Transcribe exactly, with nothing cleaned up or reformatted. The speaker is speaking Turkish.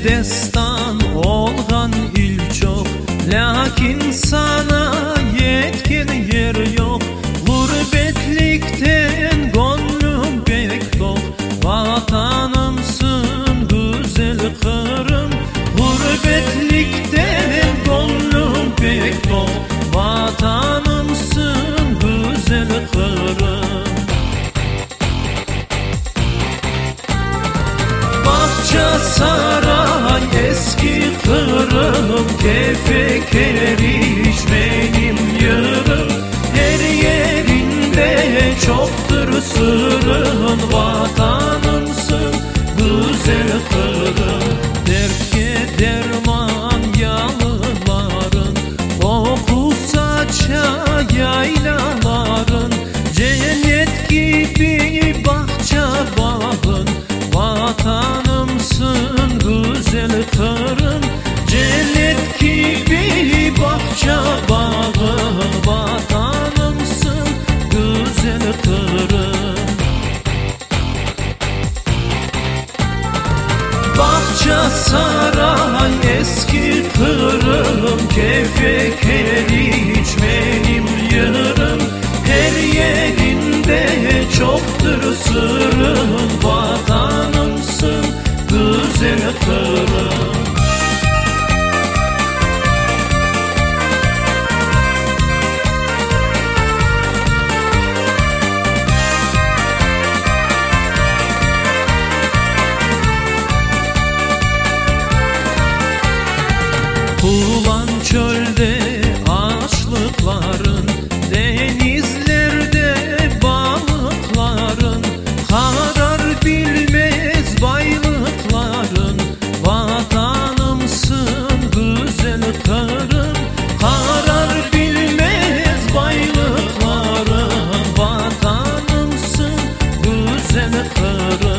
destan olgan il çok, lakin sana yetken yer yok. Gurbetlikten gönlüm pek tok, vatanımsın güzel Kırım. Gurbetlikten gönlüm pek tok, vatanımsın güzel Kırım. Bahçe saray eski Kırım, tefekkeriş benim yırım. Her yerinde çoktur sırrın, vatanımsın güzel Kırım. Dertke derman yalıların, koku saça yaylaların, cennet gibi bahçe bağın, vatanımsın güzel Kırım. Cennet gibi bahçe bağın, vatanımsın güzel Kırım. Bahçe saray eski Kırım, tefekkeriş benim yırım. Her yerinde çoktur sırrın, vatanımsın güzel Kırım. Ulan çölde ağaçlıkların, denizlerde balıkların, karar bilmez baylıkların, vatanımsın güzel Kırım. Karar bilmez baylıkların, vatanımsın güzel Kırım.